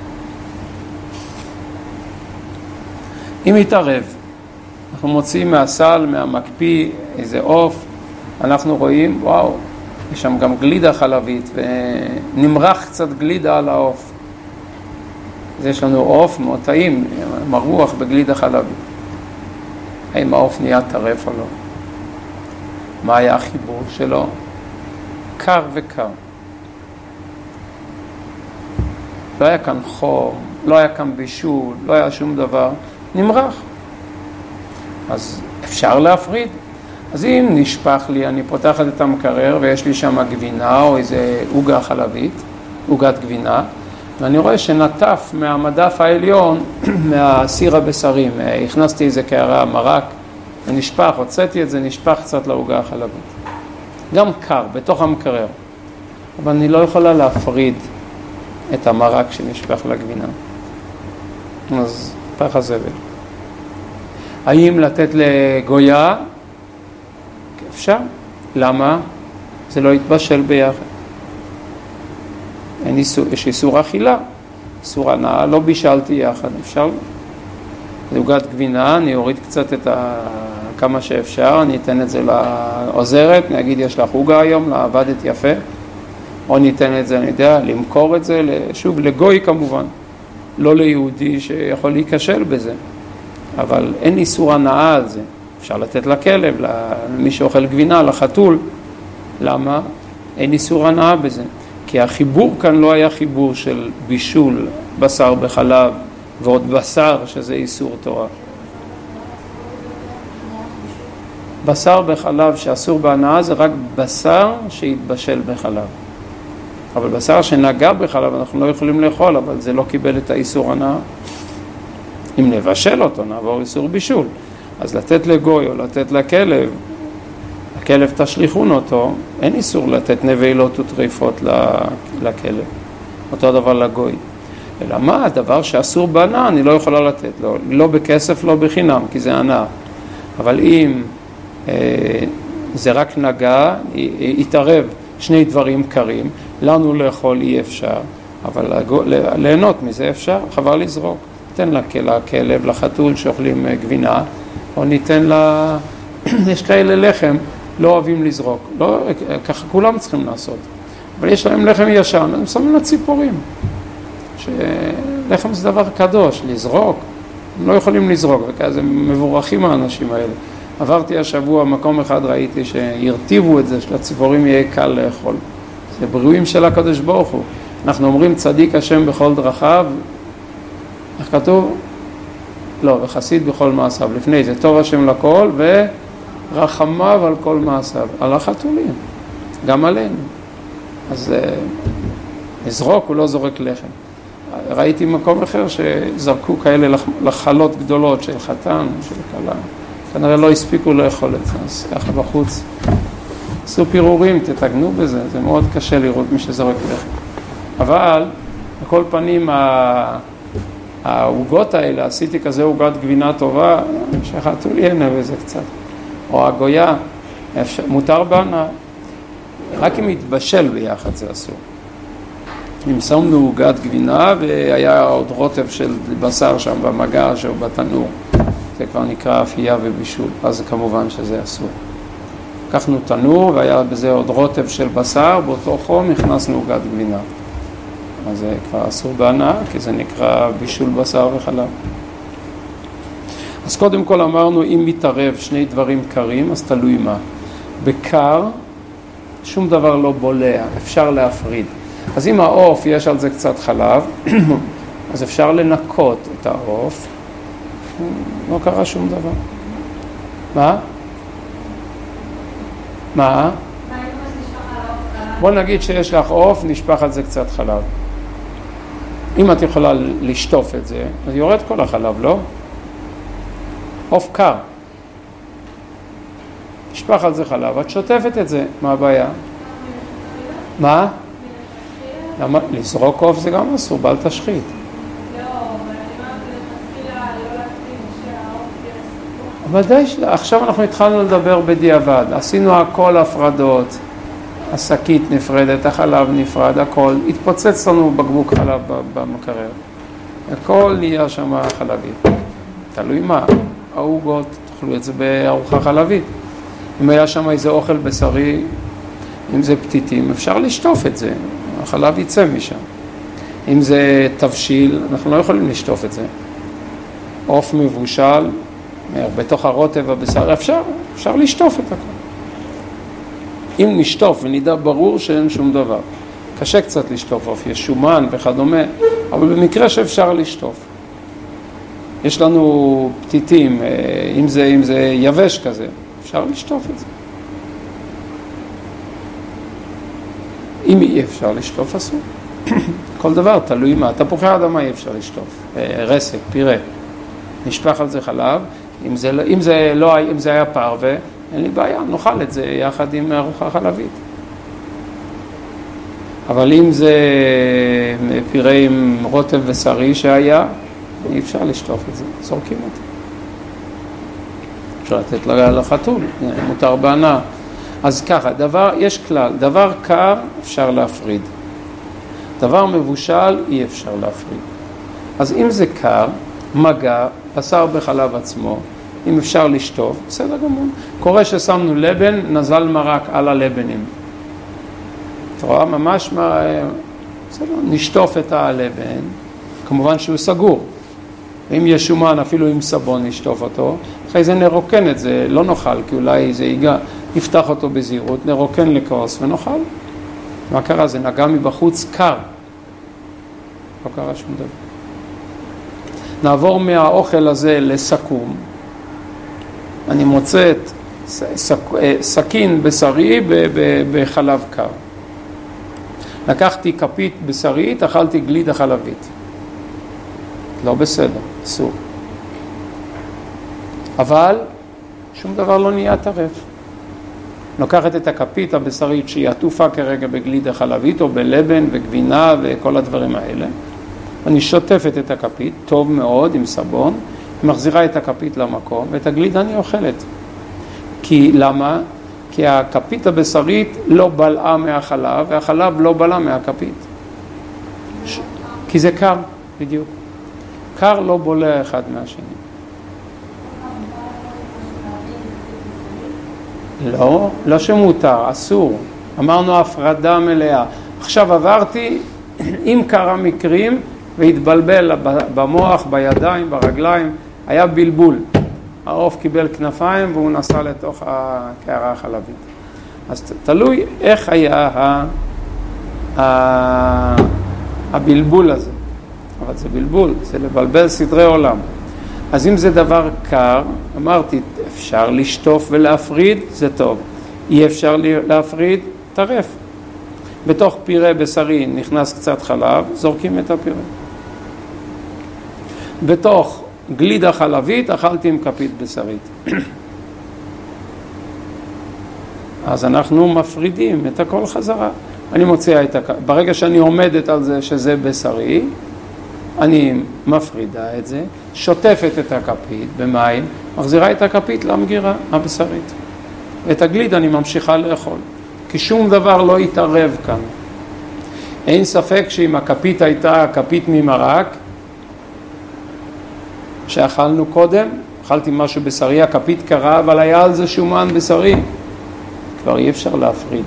אם יתערב, אנחנו מוצאים מהסל, מהמקפיא, איזה עוף, אנחנו רואים, וואו, יש שם גם גלידה חלבית, ונמרח קצת גלידה על העוף. אז יש לנו עוף מאוד טעים, מרוח בגלידה חלבית. האם העוף נהיה טרף או לא? מה היה החיבור שלו? קר וקר. לא היה כאן חום, לא היה כאן בישול, לא היה שום דבר, נמרח. אז אפשר להפריד. אז אם נשפך לי, אני פותחת את המקרר ויש לי שם גבינה או איזה עוגה חלבית, עוגת גבינה, ואני רואה שנטף מהמדף העליון, מהסיר הבשרים, הכנסתי איזה קערה מרק, ונשפך, הוצאתי את זה, נשפך קצת לעוגה החלבית. גם קר, בתוך המקרר. אבל אני לא יכולה להפריד את המרק שנשפך לגבינה. אז פח הזבל. האם לתת לגויה? אפשר. למה? זה לא יתבשל ביחד. אין איסור, יש איסור אכילה. איסור הנאה, לא בישלתי יחד. אפשר? זה עוגת גבינה, אני אוריד קצת את ה... כמה שאפשר, אני אתן את זה לעוזרת, נגיד יש לך עוגה היום, לעבדת יפה, או ניתן את זה, אני יודע, למכור את זה, שוב, לגוי כמובן, לא ליהודי שיכול להיכשל בזה, אבל אין איסור הנאה על זה, אפשר לתת לכלב, למי שאוכל גבינה, לחתול, למה? אין איסור הנאה בזה, כי החיבור כאן לא היה חיבור של בישול, בשר בחלב, ועוד בשר שזה איסור תורה. בשר בחלב שאסור בהנאה זה רק בשר שהתבשל בחלב. אבל בשר שנגע בחלב אנחנו לא יכולים לאכול, אבל זה לא קיבל את האיסור הנאה. אם נבשל אותו, נעבור איסור בישול. אז לתת לגוי או לתת לכלב, הכלב תשליכון אותו, אין איסור לתת נבלות וטריפות לכלב. אותו דבר לגוי. אלא מה? הדבר שאסור בהנאה אני לא יכולה לתת. לא, לא בכסף, לא בחינם, כי זה הנאה. אבל אם זה רק נגע, יתערב שני דברים קרים, לנו לאכול אי אפשר, אבל ליהנות מזה אפשר, חבל לזרוק. ניתן לכלב, לחתול שאוכלים גבינה, או ניתן לה, יש כאלה לחם, לא אוהבים לזרוק, לא, ככה כולם צריכים לעשות, אבל יש להם לחם ישן, הם שמים לציפורים, שלחם זה דבר קדוש, לזרוק, הם לא יכולים לזרוק, וכזה מבורכים האנשים האלה. עברתי השבוע, מקום אחד ראיתי שירטיבו את זה, שלציפורים יהיה קל לאכול. זה בריאים של הקדוש ברוך הוא. אנחנו אומרים צדיק השם בכל דרכיו, איך כתוב? לא, וחסיד בכל מעשיו. לפני זה טוב השם לכל ורחמיו על כל מעשיו. על החתולים, גם עלינו. אז לזרוק הוא לא זורק לחם. ראיתי מקום אחר שזרקו כאלה לחלות גדולות של חתן, של כלה. כנראה לא הספיקו לאכול את זה, אז ככה בחוץ. עשו פירורים, תתגנו בזה, זה מאוד קשה לראות מי שזורק לחם. אבל, בכל פנים, העוגות האלה, עשיתי כזה עוגת גבינה טובה, שחטו לי הנה וזה קצת. או הגויה, מותר בהנאה. רק אם יתבשל ביחד זה אסור. אם שמנו עוגת גבינה והיה עוד רוטב של בשר שם במגש או בתנור, זה כבר נקרא אפייה ובישול, אז כמובן שזה אסור. לקחנו תנור והיה בזה עוד רוטב של בשר, באותו חום הכנסנו עוגת גבינה. אז זה כבר אסור בהנאה, כי זה נקרא בישול בשר וחלב. אז קודם כל אמרנו, אם מתערב שני דברים קרים, אז תלוי מה. בקר, שום דבר לא בולע, אפשר להפריד. אז אם העוף יש על זה קצת חלב, אז אפשר לנקות את העוף, לא קרה שום דבר. מה? מה? בוא נגיד שיש לך עוף, נשפך על זה קצת חלב. אם את יכולה לשטוף את זה, אז יורד כל החלב, לא? עוף קר. נשפך על זה חלב, את שוטפת את זה, מה הבעיה? מה? למה? לזרוק עוף זה גם אסור, בל תשחית. ודאי, עכשיו אנחנו התחלנו לדבר בדיעבד, עשינו הכל הפרדות, השקית נפרדת, החלב נפרד, הכל, התפוצץ לנו בקבוק חלב במקרר, הכל נהיה שם חלבית, תלוי מה, העוגות, תאכלו את זה בארוחה חלבית, אם היה שם איזה אוכל בשרי, אם זה פתיתים, אפשר לשטוף את זה, החלב יצא משם, אם זה תבשיל, אנחנו לא יכולים לשטוף את זה, עוף מבושל, בתוך הרוטב הבשר, אפשר, אפשר לשטוף את הכל. אם נשטוף ונדע ברור שאין שום דבר. קשה קצת לשטוף אוף, יש שומן וכדומה, אבל במקרה שאפשר לשטוף. יש לנו פתיתים, אם זה, אם זה יבש כזה, אפשר לשטוף את זה. אם אי אפשר לשטוף אסור. כל דבר תלוי מה, תפוחי האדמה אי אפשר לשטוף, רסק, פירה. נשפך על זה חלב, אם זה, אם זה, לא, אם זה היה פרווה, אין לי בעיה, נאכל את זה יחד עם ארוחה חלבית. אבל אם זה פירה עם רוטב ושרי שהיה, אי אפשר לשטוף את זה, זורקים אותי. אפשר לתת לחתול, מותר בענה. אז ככה, דבר, יש כלל, דבר קר אפשר להפריד. דבר מבושל אי אפשר להפריד. אז אם זה קר, מגע, בשר בחלב עצמו, אם אפשר לשטוף, בסדר גמור. קורה ששמנו לבן, נזל מרק על הלבנים. אתה רואה ממש מה... בסדר, נשטוף את הלבן, כמובן שהוא סגור. ואם יש שומן, אפילו עם סבון נשטוף אותו, אחרי זה נרוקן את זה, לא נאכל, כי אולי זה ייגע, נפתח אותו בזהירות, נרוקן לכוס ונאכל. מה קרה? זה נגע מבחוץ קר. לא קרה שום דבר. נעבור מהאוכל הזה לסכום. אני מוצא את סכין בשרי בחלב קר. לקחתי כפית בשרית, אכלתי גלידה חלבית. לא בסדר, אסור. אבל שום דבר לא נהיה טרף. לוקחת את הכפית הבשרית שהיא עטופה כרגע בגלידה חלבית או בלבן וגבינה וכל הדברים האלה. אני שוטפת את הכפית, טוב מאוד עם סבון, מחזירה את הכפית למקום ואת הגלידה אני אוכלת. כי למה? כי הכפית הבשרית לא בלעה מהחלב והחלב לא בלע מהכפית. ש... כי זה קר, בדיוק. קר לא בולע אחד מהשני. לא, לא שמותר, אסור. אמרנו הפרדה מלאה. עכשיו עברתי, אם קרה מקרים, והתבלבל במוח, בידיים, ברגליים, היה בלבול. העוף קיבל כנפיים והוא נסע לתוך הקערה החלבית. אז תלוי איך היה ה... ה... הבלבול הזה. אבל זה בלבול, זה לבלבל סדרי עולם. אז אם זה דבר קר, אמרתי, אפשר לשטוף ולהפריד, זה טוב. אי אפשר להפריד, טרף. בתוך פירה בשרי נכנס קצת חלב, זורקים את הפירה. בתוך גלידה חלבית, אכלתי עם כפית בשרית. אז אנחנו מפרידים את הכל חזרה. אני מוציאה את הכ... ברגע שאני עומדת על זה שזה בשרי, אני מפרידה את זה, שוטפת את הכפית במים, מחזירה את הכפית למגירה הבשרית. את הגלידה אני ממשיכה לאכול, כי שום דבר לא יתערב כאן. אין ספק שאם הכפית הייתה כפית ממרק, שאכלנו קודם, אכלתי משהו בשרי, הכפית קרה, אבל היה על זה שומן בשרי. כבר אי אפשר להפריד.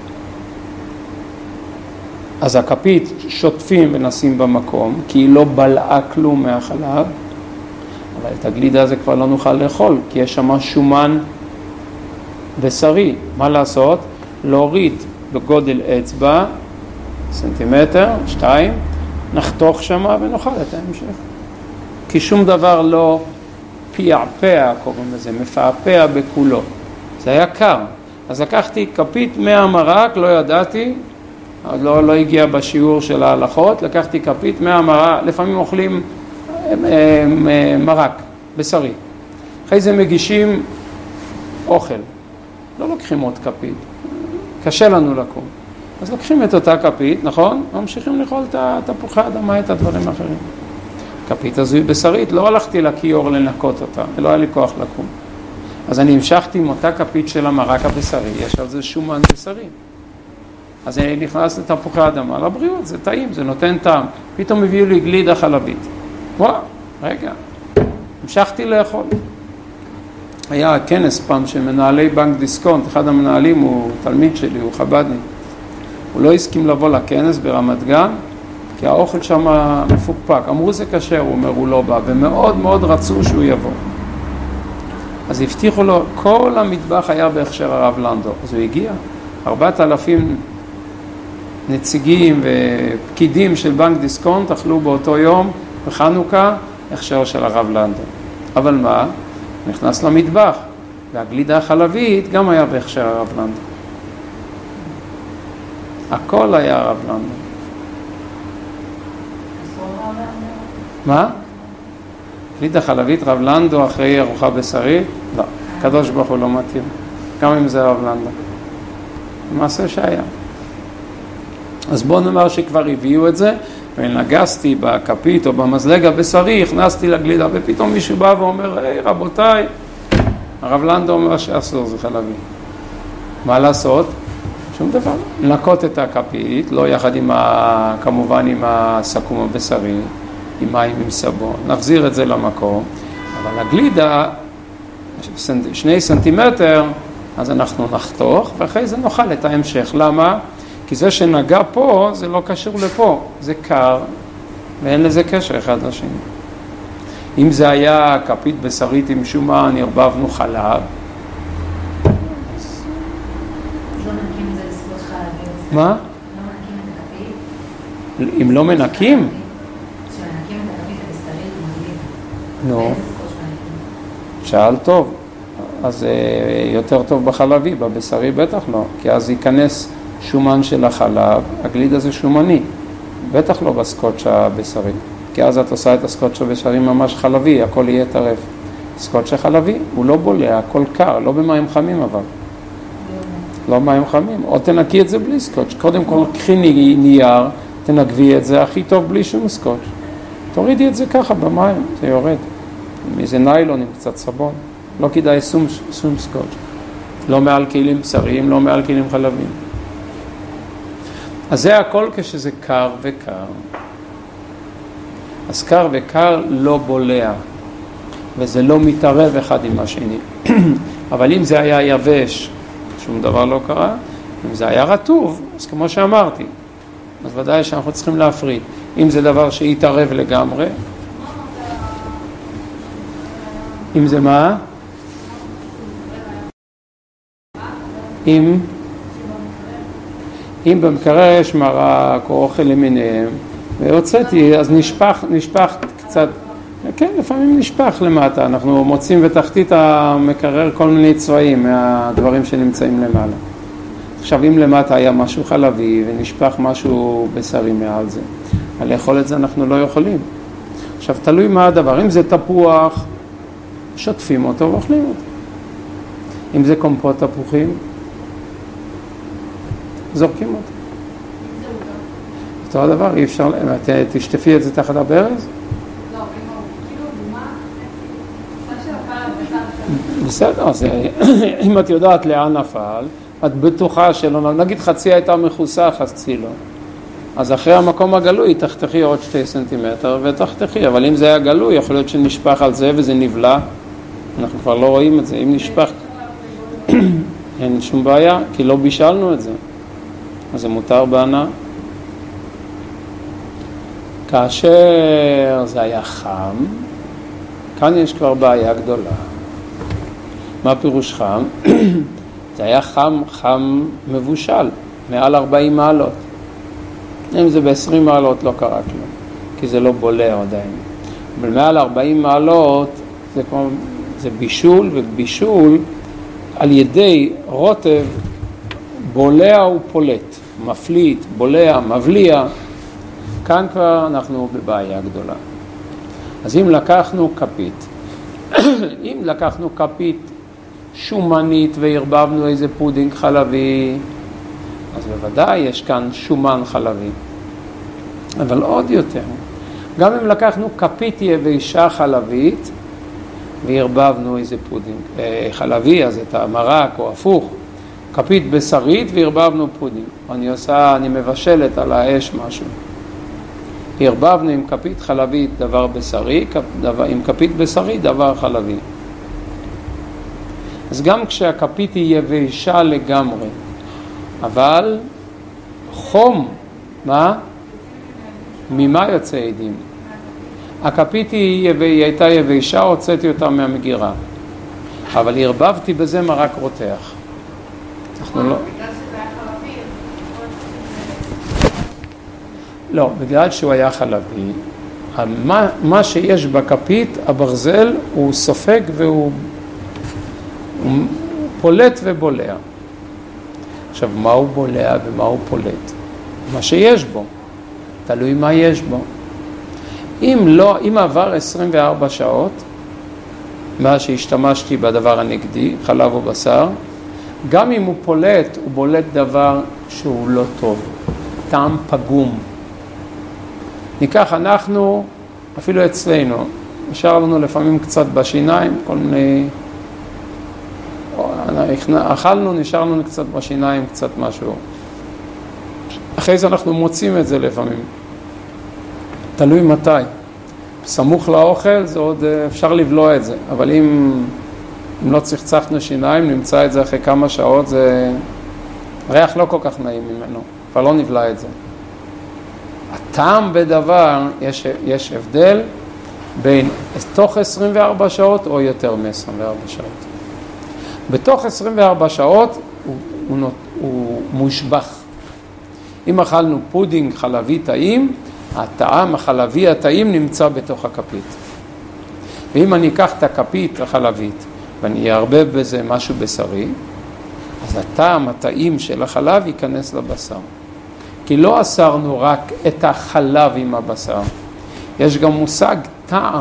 אז הכפית שוטפים ונשים במקום, כי היא לא בלעה כלום מהחלב, אבל את הגלידה הזה כבר לא נוכל לאכול, כי יש שם שומן בשרי. מה לעשות? להוריד בגודל אצבע, סנטימטר, שתיים, נחתוך שם ונאכל את ההמשך. כי שום דבר לא פיעפע, קוראים לזה, מפעפע בכולו. זה היה קר. אז לקחתי כפית מהמרק, לא ידעתי, לא, לא הגיע בשיעור של ההלכות, לקחתי כפית מהמרק, לפעמים אוכלים מרק, בשרי. אחרי זה מגישים אוכל. לא לוקחים עוד כפית. קשה לנו לקום. אז לוקחים את אותה כפית, נכון? ממשיכים לאכול את תפוחי האדמה, את הדברים האחרים. כפית הזו היא בשרית, לא הלכתי לכיור לנקות אותה, לא היה לי כוח לקום. אז אני המשכתי עם אותה כפית של המרק הבשרי, יש על זה שומן בשרי. אז אני נכנס לתפוחי האדמה, לבריאות, זה טעים, זה נותן טעם. פתאום הביאו לי גלידה חלבית. וואו, רגע, המשכתי לאכול. היה כנס פעם שמנהלי בנק דיסקונט, אחד המנהלים הוא תלמיד שלי, הוא חבדניק. הוא לא הסכים לבוא לכנס ברמת גן, כי האוכל שם מפוקפק. אמרו זה קשה, הוא אומר, הוא לא בא, ומאוד מאוד רצו שהוא יבוא. אז הבטיחו לו, כל המטבח היה בהכשר הרב לנדו. אז הוא הגיע, ארבעת אלפים נציגים ופקידים של בנק דיסקונט אכלו באותו יום בחנוכה הכשר של הרב לנדו. אבל מה? נכנס למטבח, והגלידה החלבית גם היה בהכשר הרב לנדו. הכל היה הרב לנדו. מה? גלידה חלבית רב לנדו אחרי ארוחה בשרית? לא, קדוש ברוך הוא לא מתאים, גם אם זה רב לנדו. מעשה שהיה. אז בואו נאמר שכבר הביאו את זה, ונגסתי בכפית או במזלג הבשרי, הכנסתי לגלידה, ופתאום מישהו בא ואומר, היי רבותיי, הרב לנדו אומר שאסור זה חלבי. מה לעשות? שום דבר. לנקות את הכפית, לא יחד עם ה... כמובן עם הסכו"ם הבשרי, עם מים עם סבון, נחזיר את זה למקום, אבל הגלידה, שני סנטימטר, אז אנחנו נחתוך, ואחרי זה נאכל את ההמשך. למה? כי זה שנגע פה, זה לא קשור לפה, זה קר, ואין לזה קשר אחד לשני. אם זה היה כפית בשרית עם שומן, ערבבנו חלב. לא מנקים את זה לסקוץ' חלבי. מה? לא מנקים את הכפית? אם לא מנקים? כשמנקים את הכפית הבשרית, מגלים. נו. איזה סקוץ' מנקים? שאל טוב. אז יותר טוב בחלבי, בבשרי בטח לא, כי אז ייכנס שומן של החלב, הגליד הזה שומני, בטח לא בסקוץ' הבשרי, כי אז את עושה את הסקוץ' הבשרי ממש חלבי, הכל יהיה טרף. סקוץ' החלבי הוא לא בולע, הכל קר, לא במים חמים אבל. לא במים חמים, או תנקי את זה בלי סקוץ', קודם כל קחי נייר, תנגבי את זה הכי טוב בלי שום סקוץ'. תורידי את זה ככה במים, זה יורד. מאיזה ניילון עם קצת סבון. לא כדאי שום, שום סקוץ'. לא מעל כלים בשריים, לא מעל כלים חלבים. אז זה הכל כשזה קר וקר. אז קר וקר לא בולע, וזה לא מתערב אחד עם השני. אבל אם זה היה יבש, שום דבר לא קרה. אם זה היה רטוב, אז כמו שאמרתי, אז ודאי שאנחנו צריכים להפריד. אם זה דבר שיתערב לגמרי, אם זה מה? אם, אם במקרר יש מרק או אוכל למיניהם, והוצאתי, אז נשפח, נשפח קצת, כן, לפעמים נשפח למטה, אנחנו מוצאים בתחתית המקרר כל מיני צבעים מהדברים שנמצאים למעלה. עכשיו, אם למטה היה משהו חלבי ונשפח משהו בשרי מעל זה, על לאכול את זה אנחנו לא יכולים. עכשיו, תלוי מה הדבר, אם זה תפוח, שוטפים אותו ואוכלים אותו. אם זה קומפוט תפוחים, זורקים אותו. אותו הדבר, אי אפשר, תשטפי את זה תחת הברז? לא, כאילו, מה? בסדר, אז אם את יודעת לאן נפל, את בטוחה שלא, נגיד חצי הייתה מחוסה, חצי לא. אז אחרי המקום הגלוי, תחתכי עוד שתי סנטימטר ותחתכי, אבל אם זה היה גלוי, יכול להיות שנשפח על זה וזה נבלע, אנחנו כבר לא רואים את זה. אם נשפח, אין שום בעיה, כי לא בישלנו את זה. אז זה מותר בענה. כאשר זה היה חם, כאן יש כבר בעיה גדולה. מה פירוש חם? זה היה חם, חם מבושל, מעל ארבעים מעלות. אם זה ב-עשרים מעלות לא קרה כלום, כי זה לא בולע עדיין. אבל מעל ארבעים מעלות זה כמו, זה בישול, ובישול על ידי רוטב בולע ופולט, מפליט, בולע, מבליע. כאן כבר אנחנו בבעיה גדולה. אז אם לקחנו כפית, אם לקחנו כפית שומנית והרבבנו איזה פודינג חלבי, אז בוודאי יש כאן שומן חלבי. אבל עוד יותר, גם אם לקחנו כפית יבשה חלבית והרבבנו איזה פודינג חלבי, אז את המרק או הפוך, כפית בשרית והרבבנו פודינג. אני עושה, אני מבשלת על האש משהו. הרבבנו עם כפית חלבית דבר בשרי, דבר, עם כפית בשרי דבר חלבי. אז גם כשהכפית היא יבשה לגמרי, אבל חום, מה? ממה יוצא עדים? הכפית היא, היא הייתה יבשה, הוצאתי אותה מהמגירה. אבל הרבבתי בזה מרק רותח. אנחנו לא... לא, בגלל שהוא היה חלבי, מה, מה שיש בכפית, הברזל, הוא סופג והוא הוא פולט ובולע. עכשיו, מה הוא בולע ומה הוא פולט? מה שיש בו, תלוי מה יש בו. אם לא, אם עבר עשרים וארבע שעות, מה שהשתמשתי בדבר הנגדי, חלב או בשר, גם אם הוא פולט, הוא בולט דבר שהוא לא טוב, טעם פגום. ניקח אנחנו, אפילו אצלנו, נשאר לנו לפעמים קצת בשיניים, כל מיני, אכלנו, נשאר לנו קצת בשיניים, קצת משהו. אחרי זה אנחנו מוצאים את זה לפעמים. תלוי מתי. סמוך לאוכל, זה עוד אפשר לבלוע את זה, אבל אם, אם לא צחצחנו שיניים, נמצא את זה אחרי כמה שעות, זה ריח לא כל כך נעים ממנו, אבל לא נבלע את זה. הטעם בדבר, יש, יש הבדל בין תוך עשרים וארבע שעות או יותר מ-עשרים וארבע שעות. בתוך עשרים וארבע שעות הוא, הוא, הוא מושבח. אם אכלנו פודינג חלבי טעים, הטעם החלבי הטעים נמצא בתוך הכפית. ואם אני אקח את הכפית החלבית ואני אערבב בזה משהו בשרי, אז הטעם הטעים של החלב ייכנס לבשר. כי לא אסרנו רק את החלב עם הבשר. יש גם מושג טעם.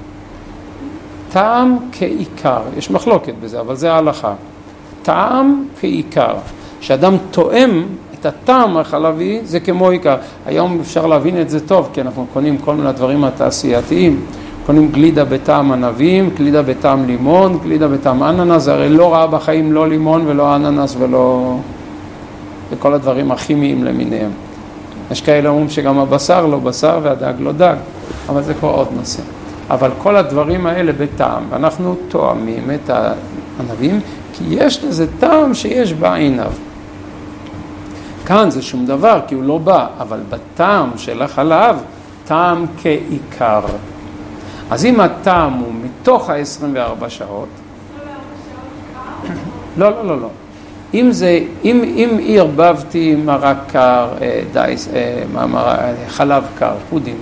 טעם כעיקר. יש מחלוקת בזה, אבל זה ההלכה. טעם כעיקר. שאדם תואם את הטעם החלבי, זה כמו עיקר. היום אפשר להבין את זה טוב, כי אנחנו קונים כל מיני דברים התעשייתיים. קונים גלידה בטעם ענבים, גלידה בטעם לימון, גלידה בטעם אננס. זה הרי לא ראה בחיים לא לימון ולא אננס ולא... וכל הדברים הכימיים למיניהם. יש כאלה אומרים שגם הבשר לא בשר והדג לא דג, אבל זה כבר עוד נושא. אבל כל הדברים האלה בטעם, ואנחנו תואמים את הענבים, כי יש לזה טעם שיש בעיניו. כאן זה שום דבר, כי הוא לא בא, אבל בטעם של החלב, טעם כעיקר. אז אם הטעם הוא מתוך ה-עשרים וארבע שעות, לא, לא, לא, לא. אם זה, אם, אם הרבבתי מרק קר, דייס, חלב קר, פודינג,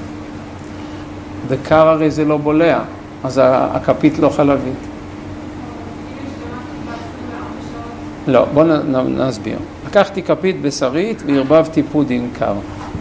וקר הרי זה לא בולע, אז הכפית לא חלבית. לא, בואו נסביר. לקחתי כפית בשרית והרבבתי פודינג קר.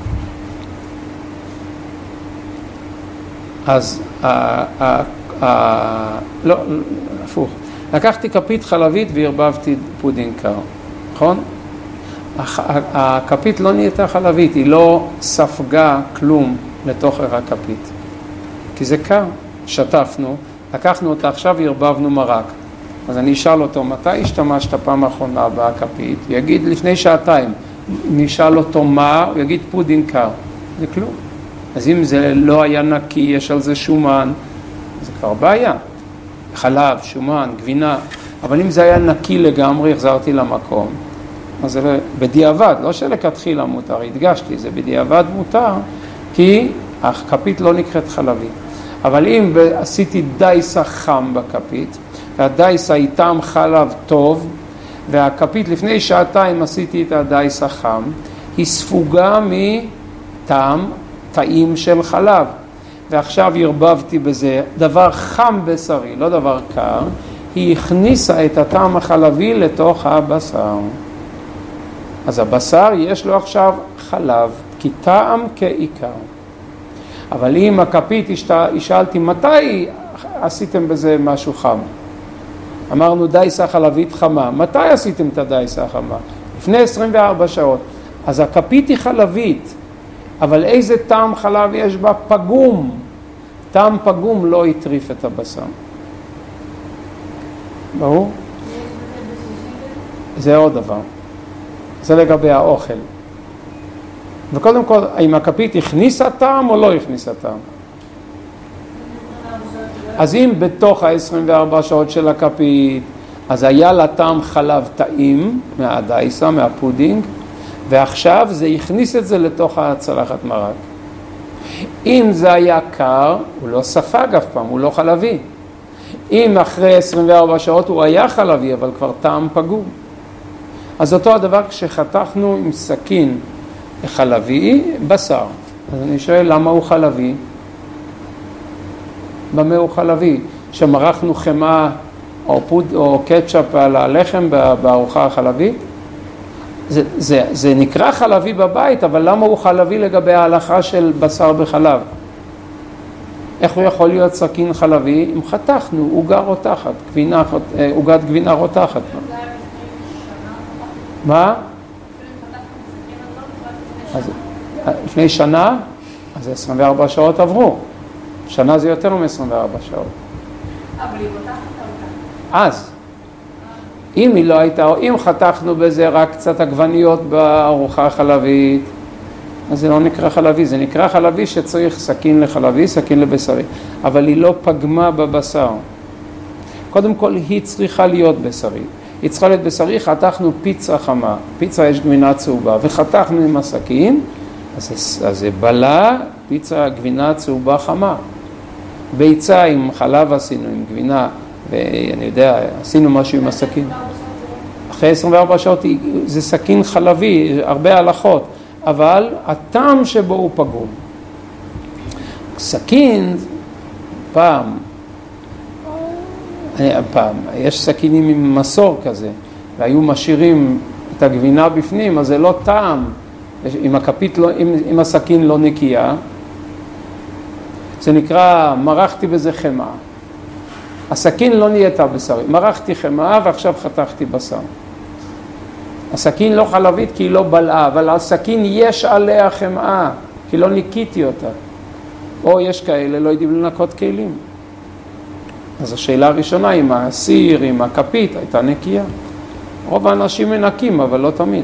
אז, ה, ה, ה, לא, הפוך. לקחתי כפית חלבית והרבבתי פודינג קר, נכון? הכפית לא נהייתה חלבית, היא לא ספגה כלום לתוך הכפית. כי זה קר, שטפנו, לקחנו אותה עכשיו והרבבנו מרק. אז אני אשאל אותו, מתי השתמשת פעם האחרונה בכפית? הוא יגיד לפני שעתיים. נשאל אותו מה, הוא יגיד פודינג קר. זה כלום. אז אם זה לא היה נקי, יש על זה שומן, זה כבר בעיה. חלב, שומן, גבינה, אבל אם זה היה נקי לגמרי, החזרתי למקום. אז זה בדיעבד, לא שלכתחילה מותר, הדגשתי, זה בדיעבד מותר, כי הכפית לא נקראת חלבית. אבל אם עשיתי דייסה חם בכפית, והדייסה היא טעם חלב טוב, והכפית לפני שעתיים עשיתי את הדייסה חם, היא ספוגה מטעם, טעים של חלב. ועכשיו הרבבתי בזה דבר חם בשרי, לא דבר קר, היא הכניסה את הטעם החלבי לתוך הבשר. אז הבשר יש לו עכשיו חלב, כי טעם כעיקר. אבל אם הכפית השאלתי מתי עשיתם בזה משהו חם? אמרנו דייסה חלבית חמה. מתי עשיתם את הדייסה החמה? לפני עשרים וארבע שעות. אז הכפית היא חלבית, אבל איזה טעם חלב יש בה? פגום. טעם פגום לא יטריף את הבשר. ברור? זה עוד דבר. זה לגבי האוכל. וקודם כל, האם הכפית הכניסה טעם או לא הכניסה טעם? אז אם בתוך ה-עשרים וארבע שעות של הכפית, אז היה לה טעם חלב טעים מהדייסה, מהפודינג, ועכשיו זה הכניס את זה לתוך הצלחת מרק. אם זה היה קר, הוא לא ספג אף פעם, הוא לא חלבי. אם אחרי עשרים וארבע שעות הוא היה חלבי, אבל כבר טעם פגום. אז אותו הדבר כשחתכנו עם סכין חלבי, בשר. אז אני שואל, למה הוא חלבי? במה הוא חלבי? שמרחנו חמה או, פוד, או קטשאפ על הלחם בארוחה החלבית? זה, זה, זה נקרא חלבי בבית, אבל למה הוא חלבי לגבי ההלכה של בשר בחלב? איך הוא יכול להיות סכין חלבי? אם חתכנו, עוגה רותחת, גבינה, עוגת גבינה רותחת. מה? אז לפני שנה, אז עשרים וארבע שעות עברו. שנה זה יותר מ-עשרים וארבע שעות. אבל היא רותחת אותה. אז, אם היא לא הייתה, או אם חתכנו בזה רק קצת עגבניות בארוחה החלבית, אז זה לא נקרא חלבי, זה נקרא חלבי שצריך סכין לחלבי, סכין לבשרי, אבל היא לא פגמה בבשר. קודם כל היא צריכה להיות בשרי, היא צריכה להיות בשרי, חתכנו פיצה חמה, פיצה יש גבינה צהובה, וחתכנו עם הסכין, אז, אז זה בלה, פיצה גבינה צהובה חמה. ביצה עם חלב עשינו, עם גבינה, ואני יודע, עשינו משהו עם הסכין. אחרי עשרים וארבע שעות זה סכין חלבי, הרבה הלכות, אבל הטעם שבו הוא פגום. סכין, פעם, פעם, יש סכינים עם מסור כזה, והיו משאירים את הגבינה בפנים, אז זה לא טעם, אם הכפית לא, אם, אם הסכין לא נקייה, זה נקרא, מרחתי בזה חמה. הסכין לא נהייתה בשרי, מרחתי חמה ועכשיו חתכתי בשר. הסכין לא חלבית כי היא לא בלעה, אבל הסכין יש עליה חמאה, כי לא ניקיתי אותה. או יש כאלה, לא יודעים לנקות כלים. אז השאלה הראשונה, אם הסיר, אם הכפית, הייתה נקייה. רוב האנשים מנקים, אבל לא תמיד.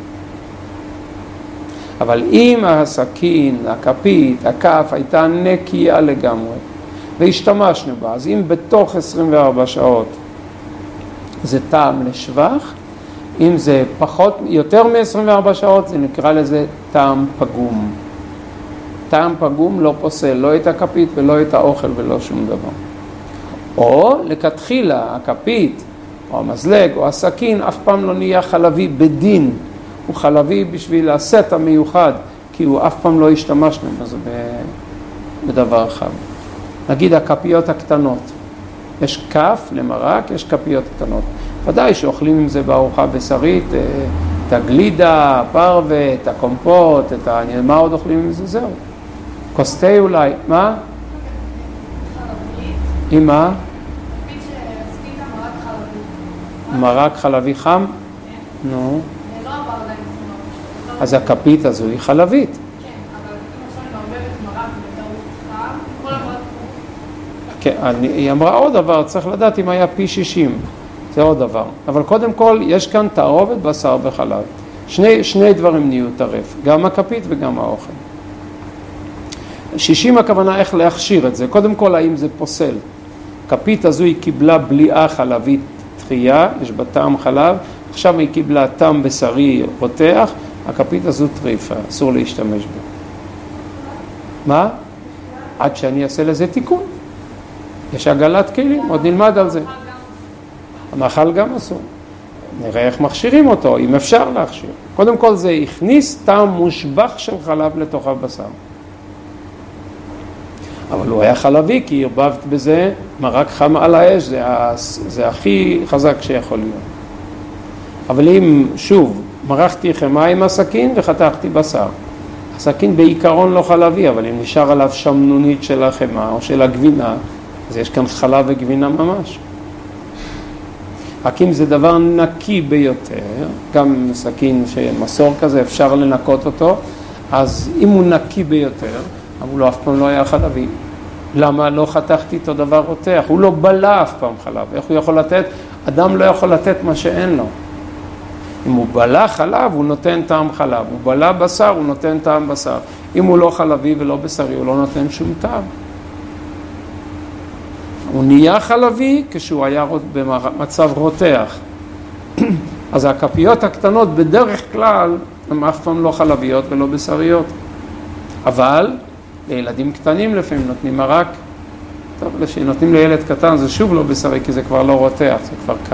אבל אם הסכין, הכפית, הכף, הייתה נקייה לגמרי, והשתמשנו בה, אז אם בתוך עשרים וארבע שעות זה טעם לשבח, אם זה פחות, יותר מ-עשרים וארבע שעות, זה נקרא לזה טעם פגום. טעם פגום לא פוסל, לא את הכפית ולא את האוכל ולא שום דבר. או לכתחילה, הכפית, או המזלג, או הסכין, אף פעם לא נהיה חלבי בדין. הוא חלבי בשביל הסט המיוחד, כי הוא אף פעם לא השתמשנו בזה בדבר אחד. נגיד הכפיות הקטנות. יש כף למרק, יש כפיות קטנות. ודאי שאוכלים עם זה בארוחה בשרית, את הגלידה, הפרווה, את הקומפוט, את ה... מה עוד אוכלים עם זה? זהו. קוסטי אולי. מה? עם מה? מרק חלבי חם? נו. אז הכפית הזו היא חלבית. כן, אבל אם עכשיו אני מערבבת מרק בטעות חם, כל המרק... כן, היא אמרה עוד דבר, צריך לדעת אם היה פי שישים. זה עוד דבר. אבל קודם כל, יש כאן תערובת בשר בחלב. שני, שני דברים נהיו טרף, גם הכפית וגם האוכל. שישים הכוונה איך להכשיר את זה. קודם כל, האם זה פוסל. כפית הזו היא קיבלה בליעה חלבית תחייה, יש בה טעם חלב, עכשיו היא קיבלה טעם בשרי רותח, הכפית הזו טריפה, אסור להשתמש בה. מה? עד שאני אעשה לזה תיקון. יש עגלת כלים, עוד נלמד על זה. המאכל גם אסור. נראה איך מכשירים אותו, אם אפשר להכשיר. קודם כל זה הכניס טעם מושבח של חלב לתוך הבשר. אבל הוא היה חלבי, כי הרבבת בזה מרק חם על האש, זה, זה הכי חזק שיכול להיות. אבל אם, שוב, מרחתי חמה עם הסכין וחתכתי בשר. הסכין בעיקרון לא חלבי, אבל אם נשאר עליו שמנונית של החמה או של הגבינה, אז יש כאן חלב וגבינה ממש. רק אם זה דבר נקי ביותר, גם סכין שמסור כזה אפשר לנקות אותו, אז אם הוא נקי ביותר, אבל הוא לא, אף פעם לא היה חלבי. למה לא חתכתי אותו דבר רותח? הוא לא בלע אף פעם חלב. איך הוא יכול לתת? אדם לא יכול לתת מה שאין לו. אם הוא בלע חלב, הוא נותן טעם חלב. הוא בלע בשר, הוא נותן טעם בשר. אם הוא לא חלבי ולא בשרי, הוא לא נותן שום טעם. הוא נהיה חלבי כשהוא היה במצב רותח. אז הכפיות הקטנות בדרך כלל הן אף פעם לא חלביות ולא בשריות. אבל לילדים קטנים לפעמים נותנים מרק טוב, כשנותנים לילד קטן זה שוב לא בשרי, כי זה כבר לא רותח, זה כבר קר.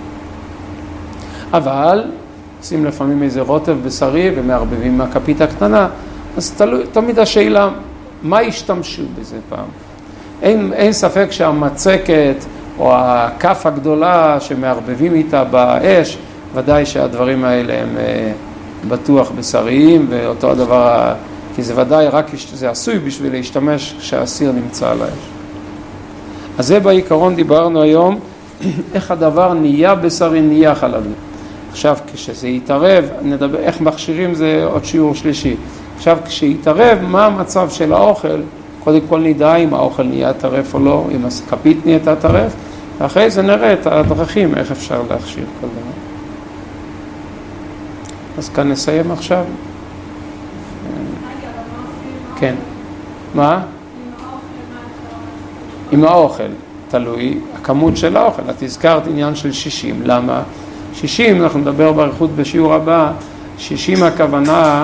אבל עושים לפעמים איזה רוטב בשרי ומערבבים מהכפית הקטנה, אז תלוי, תמיד השאלה, מה ישתמשו בזה פעם? אין, אין ספק שהמצקת או הכף הגדולה שמערבבים איתה באש, ודאי שהדברים האלה הם בטוח בשריים, ואותו הדבר, כי זה ודאי רק, זה עשוי בשביל להשתמש כשהאסיר נמצא על האש. אז זה בעיקרון דיברנו היום, איך הדבר נהיה בשרי, נהיה חלבי. עכשיו כשזה יתערב, נדבר איך מכשירים, זה עוד שיעור שלישי. עכשיו כשיתערב, מה המצב של האוכל? קודם כל נדע אם האוכל נהיה טרף או לא, אם הכפית נהייתה טרף, ואחרי זה נראה את הדרכים, איך אפשר להכשיר כל דבר. אז כאן נסיים עכשיו. כן. מה? עם האוכל, תלוי, הכמות של האוכל. את הזכרת עניין של שישים, למה? שישים, אנחנו נדבר באריכות בשיעור הבא, שישים הכוונה,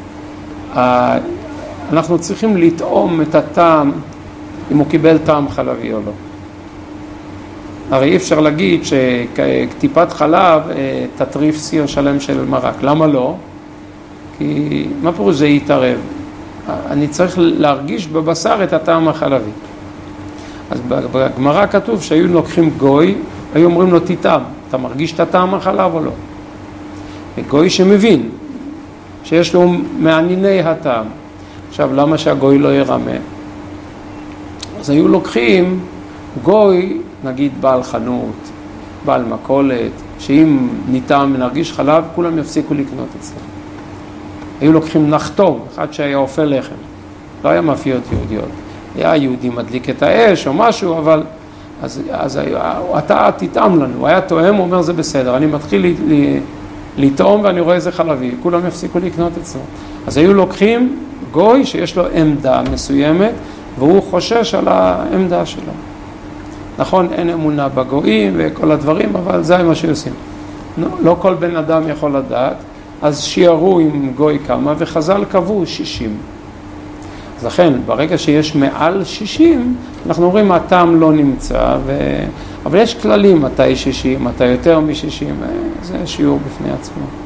אנחנו צריכים לטעום את הטעם, אם הוא קיבל טעם חלבי או לא. הרי אי אפשר להגיד שטיפת חלב תטריף סיר שלם של מרק. למה לא? כי מה פירוש זה יתערב? אני צריך להרגיש בבשר את הטעם החלבי. אז בגמרא כתוב שהיו לוקחים גוי, היו אומרים לו תטעם, אתה מרגיש את הטעם החלב או לא? וגוי שמבין, שיש לו מענייני הטעם. עכשיו, למה שהגוי לא ירמה? אז היו לוקחים גוי, נגיד בעל חנות, בעל מכולת, שאם ניתן ונרגיש חלב, כולם יפסיקו לקנות אצלם. היו לוקחים נחתום, אחד שהיה אופה לחם. לא היה מאפיות יהודיות. היה יהודי מדליק את האש או משהו, אבל אז, אז אתה תטעם לנו. הוא היה טועם, הוא אומר זה בסדר. אני מתחיל לטעום ואני רואה איזה חלבי. כולם יפסיקו לקנות אצלם. אז היו לוקחים גוי שיש לו עמדה מסוימת, והוא חושש על העמדה שלו. נכון, אין אמונה בגויים וכל הדברים, אבל זה מה שעושים. לא, לא כל בן אדם יכול לדעת, אז שיערו עם גוי כמה, וחז"ל קבעו שישים. אז לכן, ברגע שיש מעל שישים, אנחנו אומרים, הטעם לא נמצא, ו... אבל יש כללים, מתי שישים, מתי יותר מ-שישים, זה שיעור בפני עצמו.